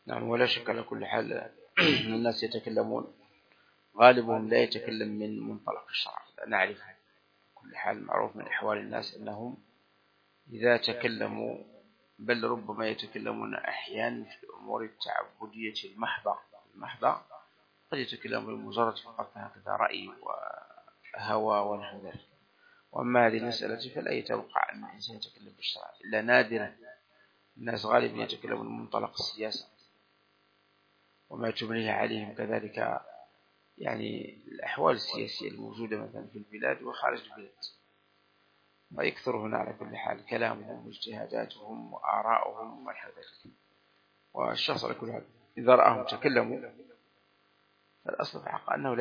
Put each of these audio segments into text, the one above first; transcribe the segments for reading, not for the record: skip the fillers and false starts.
نعم. ولا شك على كل حال الناس يتكلمون، غالبهم لا يتكلم من منطلق الشرع، نعرف كل حال معروف من أحوال الناس أنهم إذا تكلموا، بل ربما يتكلمون أحيانا في الأمور التعبدية المحضة قد يتكلمون بمجرد فقط هكذا رأي وهوى ونحو ذلك. وأما هذه المسألة فلا يتوقع أن الإنسان يتكلم بالشرع إلا نادرا. الناس غالبا يتكلمون من منطلق السياسة وما تبنيه عليهم كذلك، يعني الأحوال السياسية الموجودة مثلا في البلاد وخارج البلاد، ويكثر هنا على كل حال كلامهم واجتهاداتهم وآراؤهم ونحو ذلك. والشخص على كل حال إذا رأهم تكلموا فالأصل في الحق أنه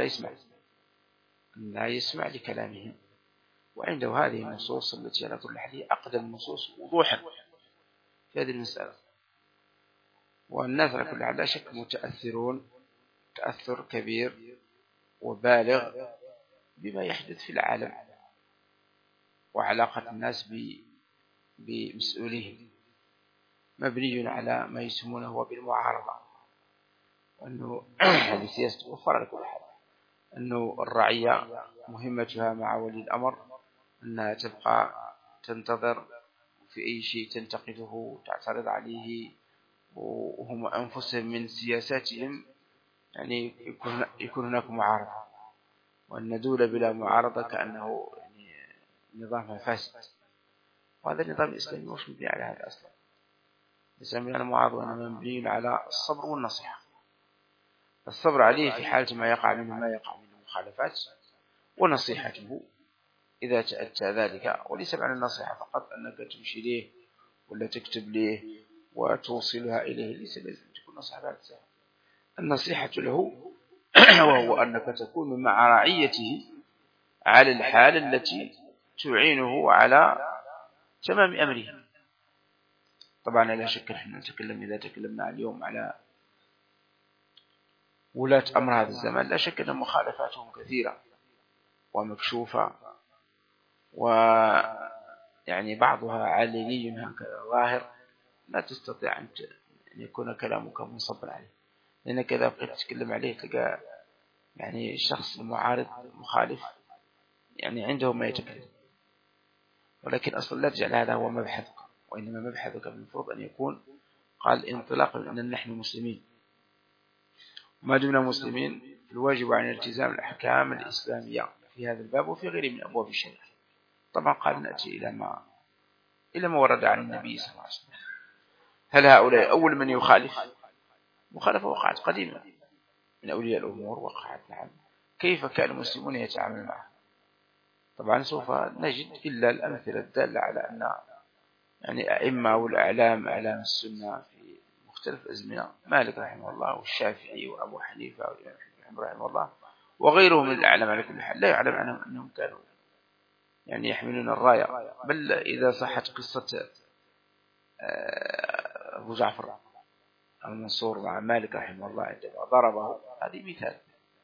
لا يسمع لكلامهم، وعنده هذه النصوص التي على كل حال هي أقدم النصوص وضوحا في هذه المسألة. والناس على كل حال لا شك متأثرون تأثر كبير وبالغ بما يحدث في العالم وعلاقة الناس بمسؤوليهم، مبني على ما يسمونه بالمعارضة، وأنه هذه سياسة توفر على كل حال، أنه الرعية مهمتها مع ولي الأمر أنها تبقى تنتظر في أي شيء تنتقده تعترض عليه، وهم أنفسهم من سياساتهم يعني يكون هناك معارضة، وأن ندول بلا معارضة كأنه يعني نظام فاسد. وهذا النظام الإسلامي مش مبني على هذا أصلا. الإسلام على المعارضة وأنه مبني على الصبر والنصيحة. الصبر عليه في حالة ما يقع منه مخالفات، ونصيحته إذا تأتى ذلك، وليس معنى النصيحة فقط أنك تمشي له ولا تكتب له وتوصلها إليه، ليس لازم تكون نصيحة بعد سهل. النصيحة له وهو أنك تكون مع رعيته على الحال التي تعينه على تمام أمره. طبعا لا شك نحن نتكلم إذا تكلمنا اليوم على ولاة أمر هذا الزمان، لا شك أن مخالفاتهم كثيرة ومكشوفة، ويعني بعضها علني هكذا ظاهر، لا تستطيع أن يكون كلامك منصبا عليه، لأنك إذا بقيت تتكلم عليه تلقى يعني الشخص المعارض مخالف يعني عنده ما يتكلم، ولكن أصلا لا تجعل هذا هو مبحثك، وإنما مبحثك المفروض أن يكون قال انطلاق أن نحن مسلمين، ما دمنا مسلمين الواجب عن التزام الأحكام الإسلامية في هذا الباب وفي غيره من أبواب الشريعة. طبعا قال نأتي إلى ما ورد عن النبي صلى الله عليه وسلم. هل هؤلاء أول من يخالف؟ مخالفة وقعت قديما من أولياء الأمور وقعت، نعم. كيف كان المسلمون يتعامل معه؟ طبعا سوف نجد إلا الأمثلة الدالة على أن يعني أئمة والأعلام أعلام السنة في مختلف الأزمنة، مالك رحمه الله والشافعي وأبو حنيفة والإمام أحمد رحمه الله وغيرهم من الأعلام على كل حال لا يعلم عنهم أنهم كانوا يعني يحملون الراية. بل إذا صحت قصة أبو جعفر المنصور مع مالك رحمه الله عندما ضربه، هذه مثال،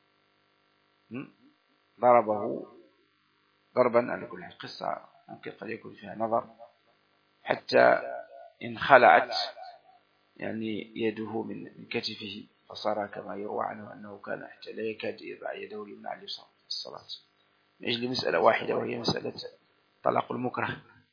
ضربه ضربا على كل قصة ممكن قد يكون فيها نظر، حتى انخلعت يعني يده من كتفه، فصار كما يروى عنه أنه كان حتى لا يكاد يضع يده اليمنى على اليسرى في الصلاة من أجل مسألة واحدة، وهي مسألة طلاق المكره.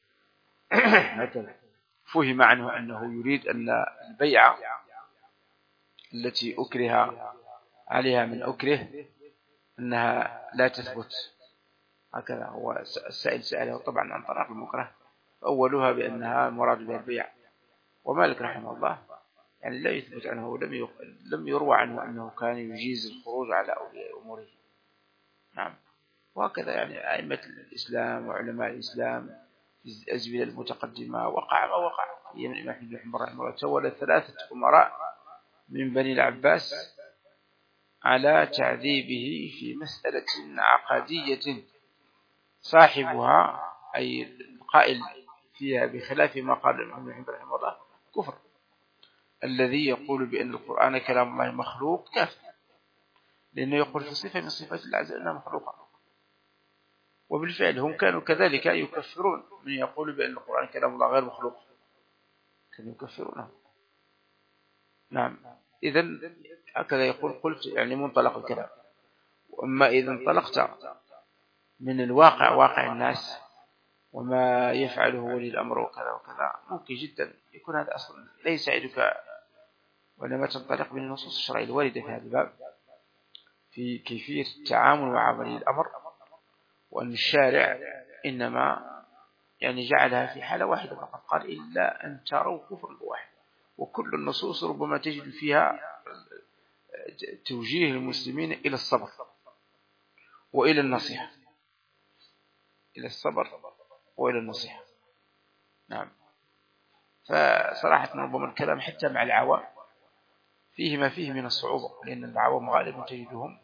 فهم عنه أنه يريد أن البيعة التي أكره عليها من أكره أنها لا تثبت، هكذا هو السائل سأله طبعا عن طلاق المكره، أولها بأنها مراد بها البيع. ومالك رحمه الله يعني لا يثبت عنه لم يروى عنه أنه كان يجيز الخروج على أولياء أموره، نعم. وهكذا يعني أئمة الإسلام وعلماء الإسلام في الأزمنة المتقدمة وقع ما وقع. أيام الإمام أحمد بن حنبل رحمه الله تولى 3 أمراء من بني العباس على تعذيبه في مسألة عقدية صاحبها أي القائل فيها بخلاف ما قال الإمام أحمد رحمه الله كفر. الذي يقول بأن القرآن كلام الله مخلوق كافر، لأنه يقول في صفة من صفات الله عز وجل أنها مخلوقة. وبالفعل هم كانوا كذلك يكفرون من يقول بأن القرآن كلام الله غير مخلوق، كانوا يكفرونه. نعم. إذن هكذا يقول قلت يعني منطلق الكلام. وأما إذا انطلقت من الواقع، واقع الناس وما يفعله ولي الأمر وكذا وكذا، ممكن جدا يكون هذا أصلا لا يساعدك، وإنما تنطلق من النصوص الشرعية الواردة في هذا الباب في كيفية التعامل مع ولي الأمر، وأن الشارع إنما يعني جعلها في حالة واحدة فقط، قال إلا أن تروا كفر واحد. وكل النصوص ربما تجد فيها توجيه المسلمين إلى الصبر وإلى النصيحة، إلى الصبر وإلى النصيحة. نعم. فصراحة ربما الكلام حتى مع العوام فيه ما فيه من الصعوبة، لأن العوام غالبا تجدهم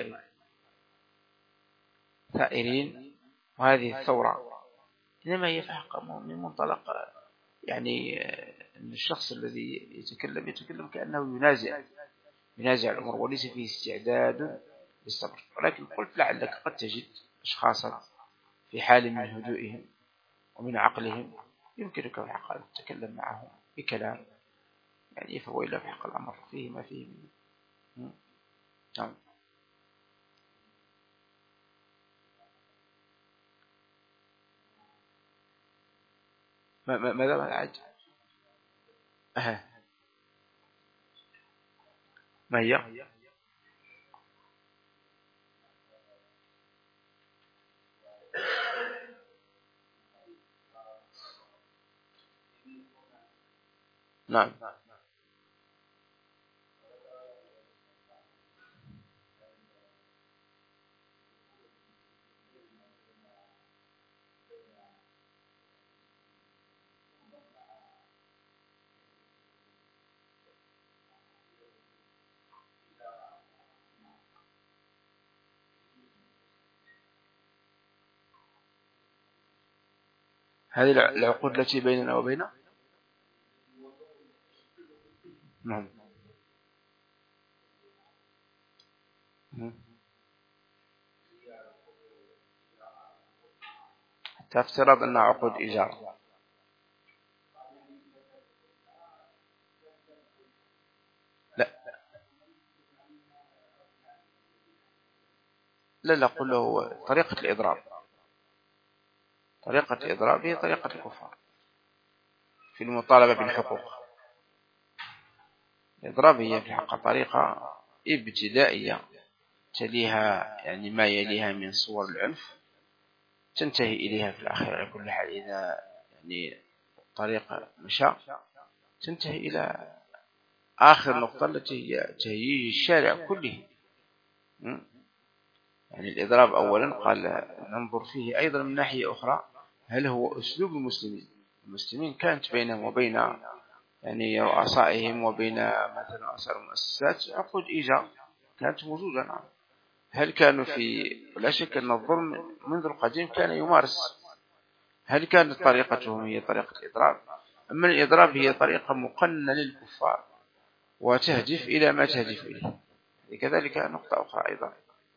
ثائرين. وهذه الثورة إنما هي في حق من منطلق يعني أن الشخص الذي يتكلم كأنه ينازع الأمر وليس فيه استعداد للصبر. ولكن قلت لعلك قد تجد أشخاصا في حال من هدوئهم ومن عقلهم يمكنك في الحق أن تتكلم معهم بكلام يعني فهو إلا في حق الأمر فيه ما فيه من. نعم. ماذا العج؟ ما هي؟ نعم. هذه العقود التي بيننا وبينه. نعم. تفترض أنها عقود إيجار. لا قل له طريقة الإضراب. طريقة الإضراب هي طريقة الكفار في المطالبة بالحقوق. الإضراب هي في الحق طريقة ابتدائية تليها يعني ما يليها من صور العنف، تنتهي إليها في الأخير على كل حال. إذا يعني الطريق مشى تنتهي إلى آخر نقطة التي هي تهييج الشارع كله. يعني الإضراب أولا قال ننظر فيه أيضا من ناحية أخرى، هل هو أسلوب المسلمين كانت بينهم وبين يعني رؤسائهم وبين مثلا رؤساء المؤسسات عقود إيجار كانت موجودة. نعم. هل كانوا لا شك أن الظلم منذ القديم كان يمارس. هل كانت طريقتهم هي طريقة الإضراب؟ أما الإضراب هي طريقة مقننة للكفار وتهدف إلى ما تهدف إليه. كذلك نقطة أخرى أيضا.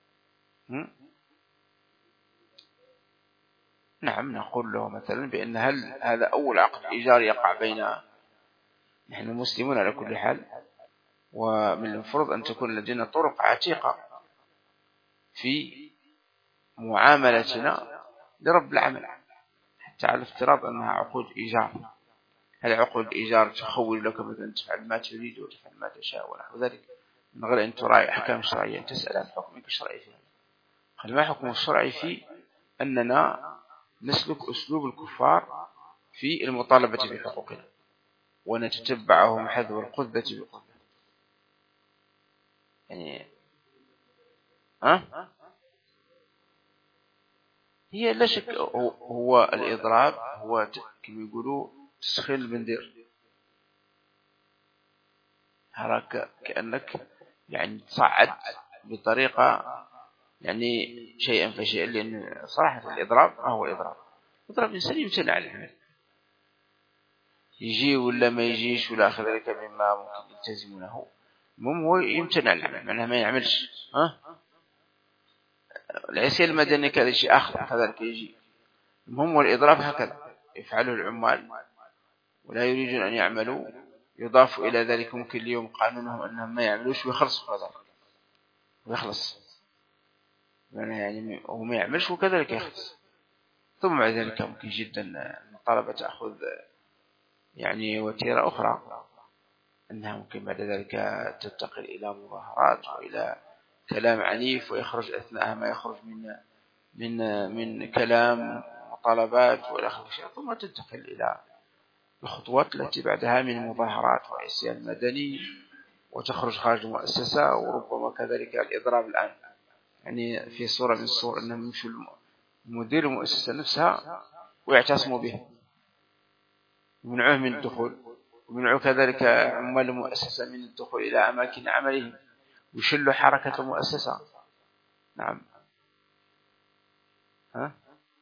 نعم. نقول له مثلا بأن هل هذا أول عقد إيجار يقع بين نحن المسلمون على كل حال، ومن المفروض أن تكون لدينا طرق عتيقة في معاملتنا لرب العمل، حتى على افتراض أنها عقود إيجار. هل عقود إيجار تخول لك مثلا تفعل ما تريد وتفعل ما تشاء ونحو ذلك من غير أن تراعي أحكام شرعية، أن تسأل عن حكمك الشرعي فيها. قال ما حكم الشرعي في أننا نسلك أسلوب الكفار في المطالبة بحقوقنا ونتتبعهم حذو القذة بقذة. يعني هي لا شك هو الإضراب هو كما يقولوا تسخيل البندير. هراك كأنك يعني تصعد بطريقة يعني شيئا فشيئا، لأن صراحة الإضراب ما هو الإضراب. الإضراب الإنسان يمتنع عنه، يجي ولا ما يجيش ولا آخر ذلك مما ممكن يلتزمونه. المهم هو يمتنع عنه، معناه ما يعملش. العسير المدني كذا شيء آخر كذلك يجي. المهم والإضراب هكذا يفعله العمال ولا يريدون أن يعملوا يضاف إلى ذلك ممكن اليوم قانونهم أنهم ما يعملوش ويخلصوا كذلك ويخلص، يعني هو ما يعملش وكذلك يخلص. ثم بعد ذلك ممكن جدا الطلبة تأخذ يعني وتيرة أخرى، أنها ممكن بعد ذلك تنتقل إلى مظاهرات وإلى كلام عنيف، ويخرج أثناء ما يخرج من كلام وطلبات وإلى آخره، ثم تنتقل إلى الخطوات التي بعدها من مظاهرات وعصيان مدني، وتخرج خارج المؤسسة، وربما كذلك الإضراب الآن يعني في صورة من الصور أنهم يمشوا مدير المؤسسة نفسها ويعتصموا به ومنعوه من الدخول، ومنعوا كذلك عمال المؤسسة من الدخول إلى أماكن عملهم، ويشلوا حركة المؤسسة. نعم. ها؟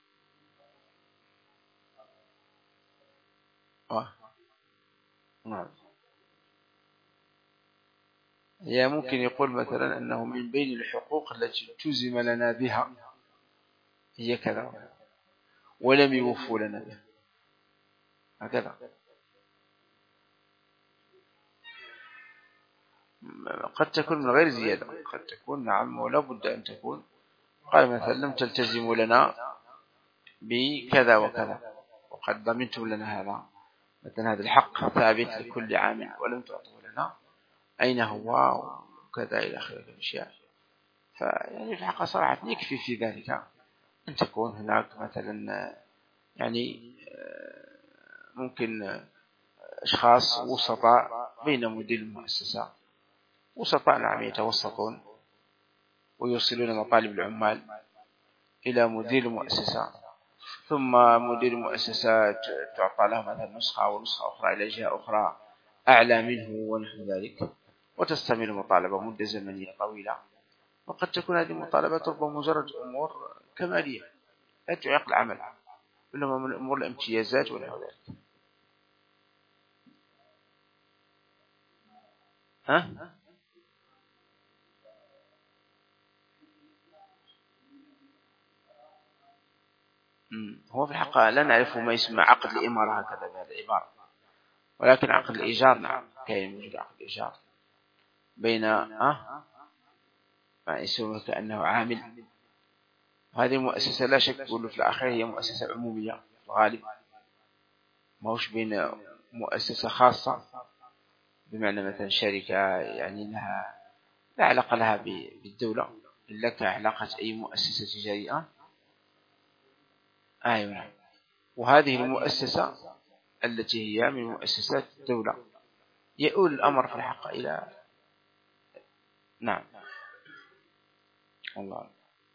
نعم. هي ممكن يقول مثلا أنه من بين الحقوق التي التزم لنا بها هي كذا ولم يوفوا لنا بها هكذا. قد تكون من غير زيادة، قد تكون نعم ولا بد أن تكون. قال مثلا لم تلتزموا لنا بكذا وكذا وقد ضمنتم لنا هذا، مثلا هذا الحق ثابت لكل عام ولم تعطوا لنا، أين هو وكذا إلى آخره الأشياء. فيعني الحق صراحة يكفي في ذلك أن تكون هناك مثلا يعني ممكن أشخاص وسطاء بين مدير المؤسسة، وسطاء نعم يتوسطون ويوصلون مطالب العمال إلى مدير المؤسسة، ثم مدير المؤسسة تعطى له مثلا نسخة ونسخة أخرى إلى جهة أخرى أعلى منه ونحو ذلك، وتستمر المطالبة مدة زمنية طويلة. وقد تكون هذه المطالبات ربما مجرد أمور كمالية لا تعيق العمل، إنما من أمور الامتيازات ونحو ذلك. ها؟ هو في الحقيقة لا نعرف ما يسمى عقد الإمارة هكذا بهذه العبارة، ولكن عقد الإيجار نعم كاين موجود عقد الإيجار بين ما يسمى كأنه عامل. هذه المؤسسة لا شك يقول في الآخر هي مؤسسة عمومية في الغالب، ما هوش بين مؤسسة خاصة بمعنى مثلا شركة يعني لها لا علاقة لها بالدولة إلا كعلاقة أي مؤسسة تجارية. أيوة. وهذه المؤسسة التي هي من مؤسسات الدولة يؤول الأمر في الحق إلى نعم الله.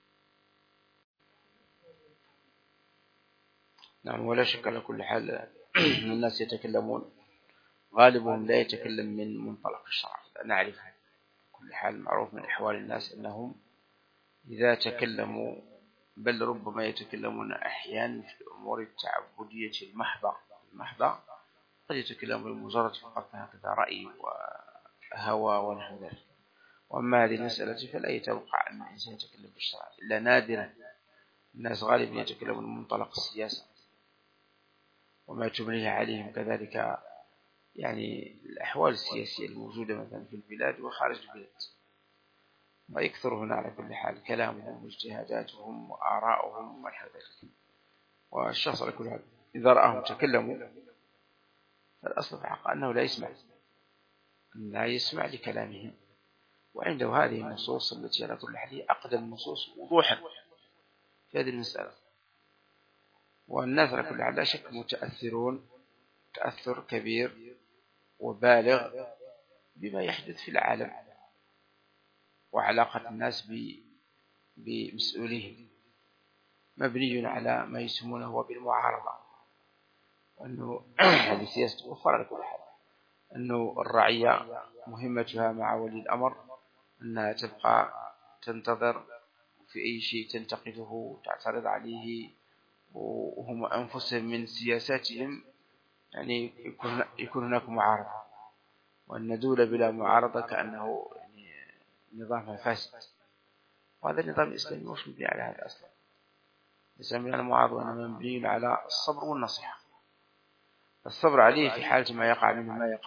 نعم ولا شك على كل حال الناس يتكلمون غالبهم لا يتكلم من منطلق الشرع، نعرف كل حال معروف من أحوال الناس أنهم إذا تكلموا بل ربما يتكلمون أحيانا في الأمور التعبدية المحضة قد يتكلمون بمجرد فقط هكذا رأي وهوى ونحو ذلك. وأما هذه المسألة فلا يتوقع أن الإنسان يتكلم بالشرع إلا نادرا. الناس غالبا يتكلمون من منطلق السياسة وما تمليه عليهم كذلك يعني الأحوال السياسية الموجودة مثلا في البلاد وخارج البلاد، ويكثر هنا على كل حال كلامهم واجتهاداتهم وآراؤهم ونحو ذلك. والشخص على كل حال إذا رآهم تكلموا فالأصل في الحق أنه لا يسمع لكلامهم، وعنده هذه النصوص التي على كل حال أقدم النصوص وضوحا في هذه المسألة. والناس على كل حال لا شك متأثرون تأثر كبير وبالغ بما يحدث في العالم وعلاقة الناس بمسؤوليهم، مبني على ما يسمونه بالمعارضة، وأنه هذه سياسة أخرى على كل حال، أنه الرعية مهمتها مع ولي الأمر أنها تبقى تنتظر في أي شيء تنتقده تعترض عليه، وهم أنفسهم من سياساتهم يعني يكون هناك معارضة، وأن ندول بلا معارضة كأنه يعني نظام فاسد. وهذا النظام الإسلامي مش مبني على هذا أصلا. الإسلام على المعارضة وأنه مبني على الصبر والنصيحة، الصبر عليه في حالة ما يقع منه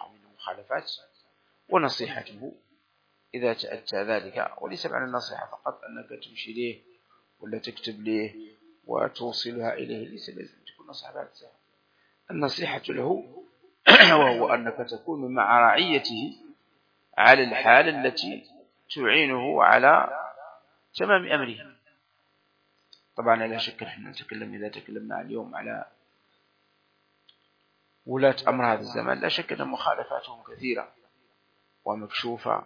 المخالفات، ونصيحته إذا تأتى ذلك. وليس معنى النصيحة فقط أنك تمشي له ولا تكتب له وتوصلها إليه، ليس لازم تكون نصيحة بعد ذلك. النصيحة له وهو أنك تكون مع رعيته على الحال التي تعينه على تمام أمره. طبعا لا شك نحن نتكلم إذا تكلمنا اليوم على ولاة أمر هذا الزمان، لا شك أن مخالفاتهم كثيرة ومكشوفة،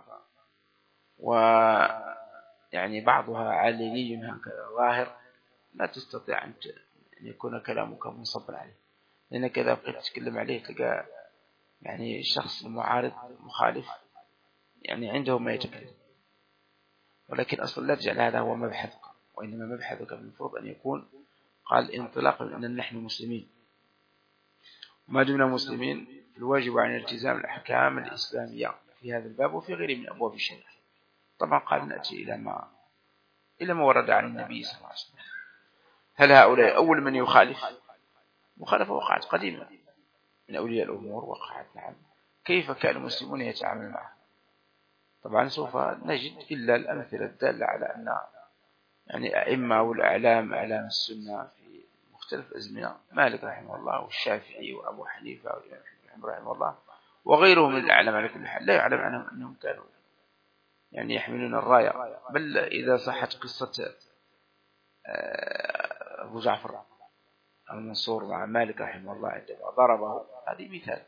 ويعني بعضها علني هكذا ظاهر، لا تستطيع أن يكون كلامك منصبا عليه، لأنك إذا بقيت تتكلم عليه تلقى يعني الشخص المعارض المخالف يعني عنده ما يتكلم. ولكن أصلا لا تجعل هذا هو مبحثك، وإنما مبحثك المفروض أن يكون قال انطلاقا من أن نحن مسلمين، ما دمنا مسلمين الواجب عن التزام الأحكام الإسلامية في هذا الباب وفي غيره من أبواب الشريعة. طبعا قال نأتي إلى ما ورد عن النبي صلى الله عليه وسلم. هل هؤلاء أول من يخالف؟ مخالفة وقعت قديما من أولياء الأمور، وقعت نعم. كيف كان المسلمون يتعامل معه؟ طبعا سوف نجد إلا الأمثلة الدالة على أن يعني أئمة والأعلام أعلام السنة في مختلف الأزمنة، مالك رحمه الله والشافعي وأبو حنيفة والإمام أحمد رحمه الله وغيرهم من الأعلام، على كل حال لا يعلم عنهم أنهم كانوا يعني يحملون الراية. بل إذا صحت قصة أبو جعفر المنصور مع مالك رحمه الله عندما ضربه، هذه مثال،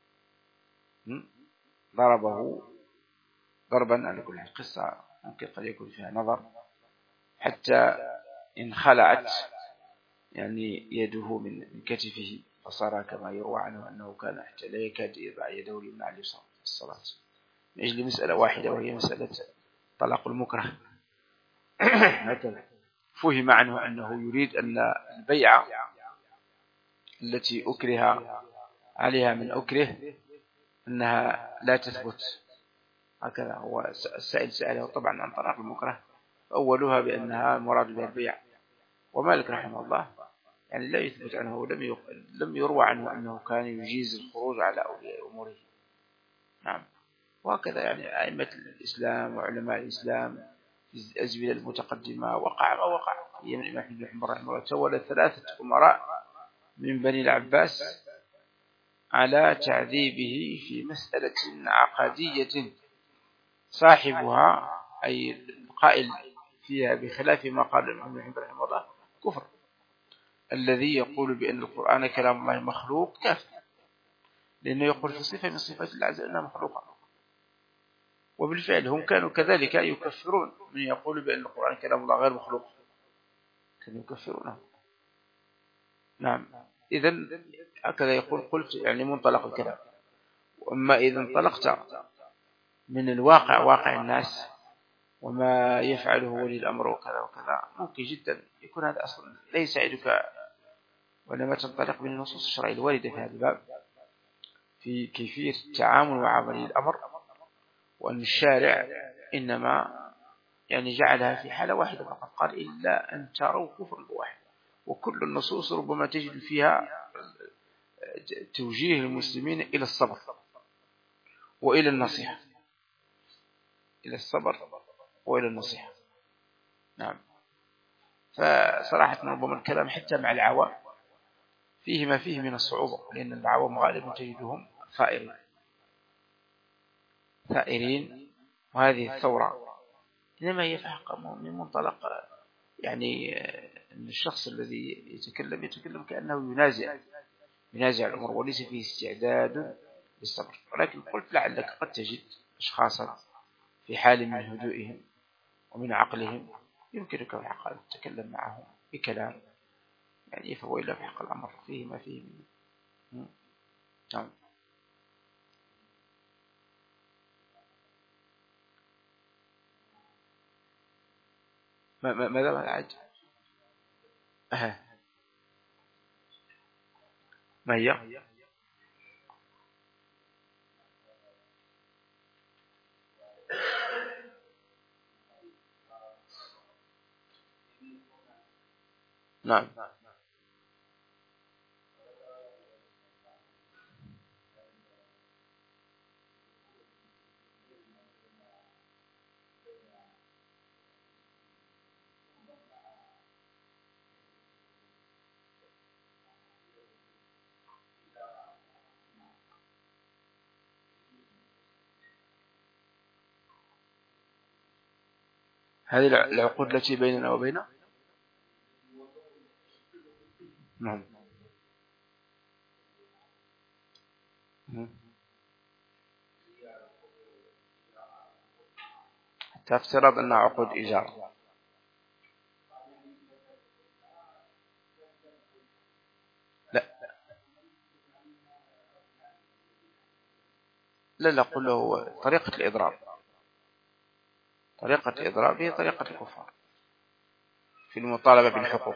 ضربه ضربا على كل قصة ممكن قد يكون فيها نظر، حتى انخلعت يعني يده من كتفه، فصار كما يروى عنه أنه كان حتى لا يكاد يضع يده اليمنى على اليسرى في الصلاة من أجل مسألة واحدة، وهي مسألة طلاق المكره. هكذا فهم عنه أنه يريد أن البيعة التي أكره عليها من أكره أنها لا تثبت. هكذا هو السائل سأله طبعا عن طلاق المكره، أولها بأنها مراد بها البيع. ومالك رحمه الله يعني لا يثبت عنه، لم يروى عنه أنه كان يجيز الخروج على أولياء أموره. نعم. وهكذا يعني أئمة الإسلام وعلماء الإسلام في الأزمنة المتقدمة وقع ما وقع. أيام الإمام أحمد بن حنبل رحمه الله تولى 3 أمراء من بني العباس على تعذيبه في مسألة عقدية صاحبها أي القائل فيها بخلاف ما قال الإمام أحمد بن حنبل رحمه الله كفر. الذي يقول بأن القرآن كلام الله مخلوق كافر، لأنه يقول في صفة من صفات الله عز وجل أنها مخلوقة. وبالفعل هم كانوا كذلك يكفرون من يقول بأن القرآن كلام الله غير مخلوق، كانوا يكفرونه. نعم. إذن هكذا يقول قلت يعني منطلق الكلام. وأما إذا انطلقت من الواقع، واقع الناس وما يفعله ولي الأمر وكذا وكذا، ممكن جدا يكون هذا أصلا لا يساعدك، وإنما تنطلق من النصوص الشرعية الواردة في هذا الباب في كيفية التعامل مع ولي الأمر، وأن الشارع إنما يعني جعلها في حالة واحدة فقط، قال إلا أن تروا كفر واحد. وكل النصوص ربما تجد فيها توجيه المسلمين إلى الصبر وإلى النصيحة، إلى الصبر وإلى النصيحة. نعم. فصراحة ربما الكلام حتى مع العوام فيه ما فيه من الصعوبة، لأن العوام غالبا تجدهم ثائرين، وهذه الثورة إنما هي في حق من منطلق يعني أن الشخص الذي يتكلم كأنه ينازع الأمر وليس فيه استعداد للصبر. ولكن قلت لعلك قد تجد أشخاصا في حال من هدوئهم ومن عقلهم يمكنك في حق أن تتكلم معهم بكلام يعني فهو إلا في حق الأمر فيه ما فيه منه. نعم. ماذا العج؟ ما هي؟ نعم. هذه العقود التي بيننا وبينه. نعم. تفترض أنها عقود إيجار. لا قل له طريقة الإضراب. طريقة الإضراب هي طريقة الكفار في المطالبة بالحقوق.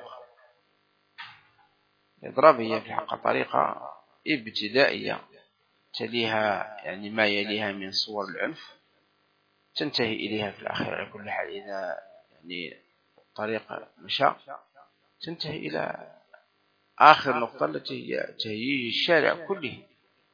الإضراب هي في الحقيقة طريقة ابتدائية تليها يعني ما يليها من صور العنف، تنتهي إليها في الأخير على كل حال. إذا يعني الطريقة مشى تنتهي إلى آخر نقطة التي هي تهييج الشارع كله.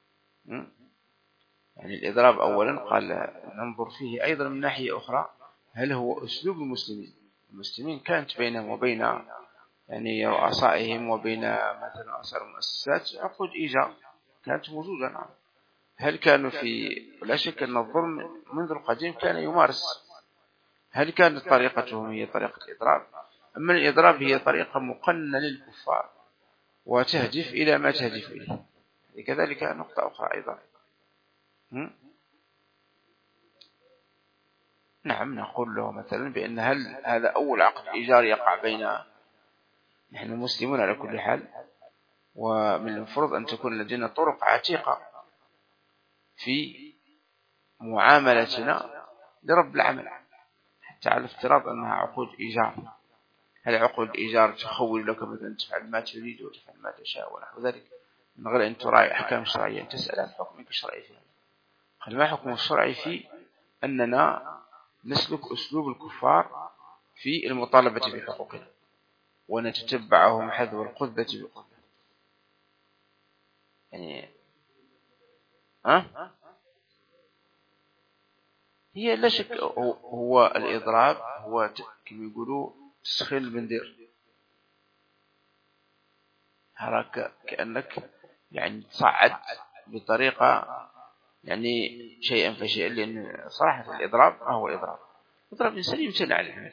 يعني الإضراب أولا قال ننظر فيه أيضا من ناحية أخرى، هل هو أسلوب المسلمين؟ المسلمين كانت بينهم وبين يعني رؤسائهم وبين مثلا رؤساء المؤسسات عقود إيجار كانت موجودة. نعم. هل كانوا في، لا شك أن الظلم منذ القديم كان يمارس. هل كانت طريقتهم هي طريقة الإضراب؟ أما الإضراب هي طريقة مقننة للكفار وتهدف إلى ما تهدف إليه. كذلك نقطة أخرى أيضا. نعم نقول له مثلا بأن هل هذا أول عقد إيجار يقع بين نحن المسلمون على كل حال، ومن المفروض أن تكون لدينا طرق عتيقة في معاملتنا لرب العمل، حتى على افتراض أنها عقود إيجار. هل عقود إيجار تخول لك مثلا تفعل ما تريد وتفعل ما تشاء ونحو ذلك من غير أن تراعي أحكام شرعية تسأل عن حكمك الشرعي فيها؟ قال ما حكم الشرعي في أننا نسلك أسلوب الكفار في المطالبة بحقوقنا ونتتبعهم حذو القذة بقذة؟ يعني هي لا شك هو الإضراب هو كما يقولوا تسخيل البندير. هراك كأنك يعني تصعد بطريقة يعني شيئا فشيئا، لأن صراحة الإضراب ما هو إضراب. إضراب إنسان يمتنع عن العمل،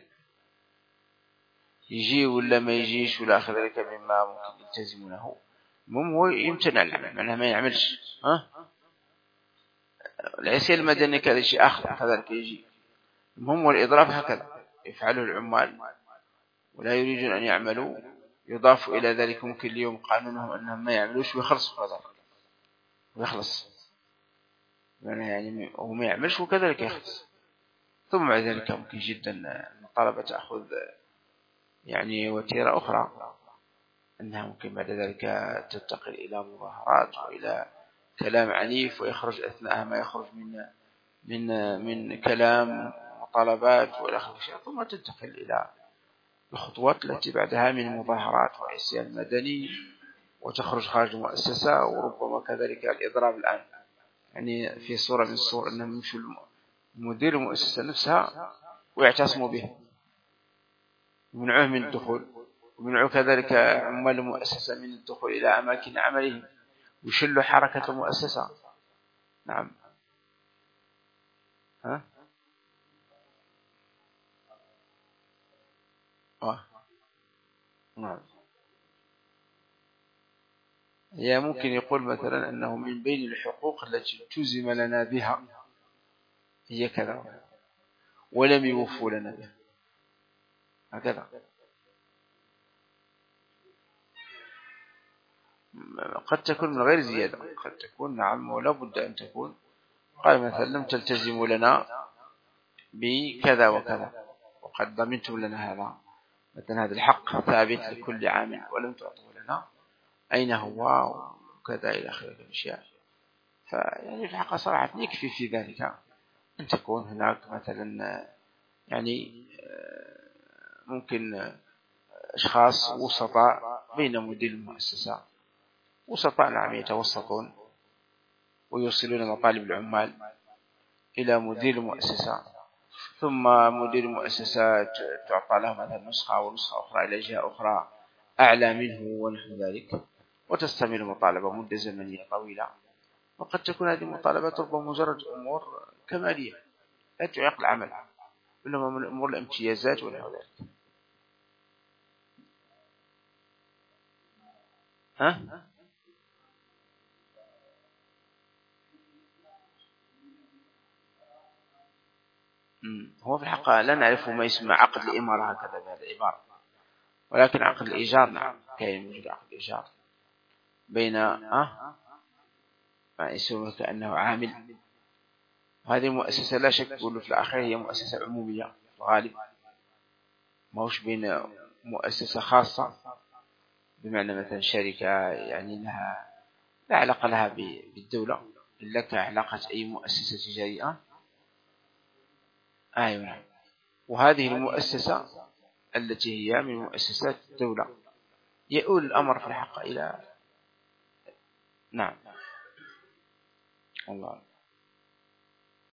يجي ولا ما يجيش ولا آخر ذلك مما ممكن يلتزمونه. المهم هو يمتنع عن العمل، معناه ما يعملش. العصيان المدني كذا شيء آخر كذلك يجي. المهم والإضراب هكذا يفعله العمال ولا يريدون أن يعملوا، يضاف إلى ذلك ممكن اليوم قانونهم أنهم ما يعملوش ويخلصوا كذلك ويخلص، يعني هو ما يعملش وكذلك يخلص. ثم بعد ذلك ممكن جدا المطالبة تأخذ يعني وتيرة أخرى، أنها ممكن بعد ذلك تنتقل إلى مظاهرات وإلى كلام عنيف، ويخرج أثناءها ما يخرج من كلام مطالبات وإلى آخره، ثم تنتقل إلى الخطوات التي بعدها من مظاهرات وعصيان مدني وتخرج خارج المؤسسة، وربما كذلك الإضراب الآن يعني في صورة من الصور أنهم يمشوا مدير المؤسسة نفسها ويعتصموا به ومنعوه من الدخول، ومنعوا كذلك عمال المؤسسة من الدخول إلى أماكن عملهم ويشلوا حركة المؤسسة. نعم. نعم. هي ممكن يقول مثلا أنه من بين الحقوق التي التزم لنا بها هي كذا ولم يوفوا لنا بها هكذا. قد تكون من غير زيادة، قد تكون نعم ولا بد أن تكون. قال مثلا لم تلتزموا لنا بكذا وكذا وقد ضمنتم لنا هذا، مثلا هذا الحق ثابت لكل عام ولم تعطوا لنا، أين هو وكذا إلى آخره الأشياء. فيعني في الحقيقة صراحة يكفي في ذلك أن تكون هناك مثلا يعني ممكن أشخاص وسطاء بين مدير المؤسسة، وسطاء نعم يتوسطون ويوصلون مطالب العمال إلى مدير المؤسسة، ثم مدير المؤسسة تعطى له مثلا نسخة ونسخة أخرى إلى جهة أخرى أعلى منه ونحو ذلك، وتستمر المطالبة مدة زمنية طويلة. وقد تكون هذه المطالبات ربما مجرد أمور كمالية لا تعيق العمل، إنما من أمور الامتيازات ونحو ذلك. ها؟ هو في الحقيقة لا نعرف ما يسمى عقد الإمارة هكذا بهذه العبارة، ولكن عقد الإيجار نعم كاين موجود عقد الإيجار بين ما يسمى كأنه عامل. هذه مؤسسة لا شك يقولوا في الآخر هي مؤسسة عمومية في الغالب، ما هوش بين مؤسسة خاصة بمعنى مثلا شركة يعني لا علاقة لها بالدولة إلا كعلاقة أي مؤسسة تجارية. أيوة. وهذه المؤسسة التي هي من مؤسسات الدولة يؤول الأمر في الحق إلى نعم الله.